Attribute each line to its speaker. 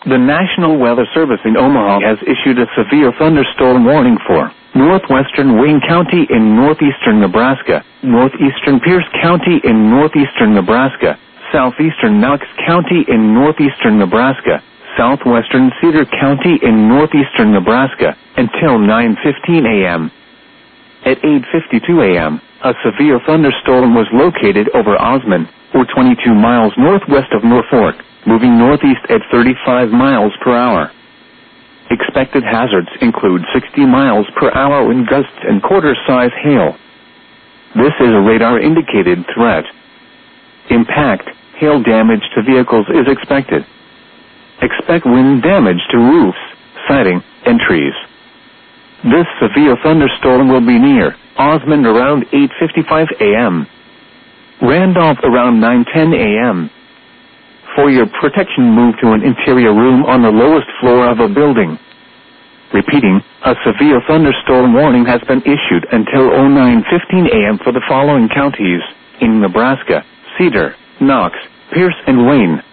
Speaker 1: The National Weather Service in Omaha has issued a severe thunderstorm warning for northwestern Wayne County in northeastern Nebraska, northeastern Pierce County in northeastern Nebraska, southeastern Knox County in northeastern Nebraska, southwestern Cedar County in northeastern Nebraska, until 9:15 a.m. At 8:52 a.m., a severe thunderstorm was located over Osmond, or 22 miles northwest of Norfolk, moving northeast at 35 miles per hour. Expected hazards include 60 miles per hour wind gusts and quarter-size hail. This is a radar-indicated threat. Impact, hail damage to vehicles is expected. Expect wind damage to roofs, siding, and trees. This severe thunderstorm will be near Osmond around 8:55 a.m. Randolph around 9:10 a.m. For your protection, move to an interior room on the lowest floor of a building. Repeating, a severe thunderstorm warning has been issued until 09:15 a.m. for the following counties in Nebraska: Cedar, Knox, Pierce, and Wayne.